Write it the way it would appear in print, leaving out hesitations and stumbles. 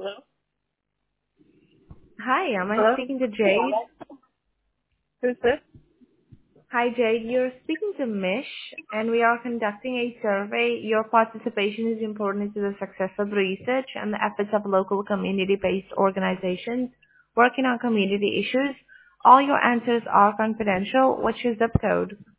Hi, am I Hello? speaking to Jade? Who's this? Hi, Jade. You're speaking to Mish, and we are conducting a survey. Your participation is important to the success of research and the efforts of local community-based organizations working on community issues. All your answers are confidential. What's your zip code?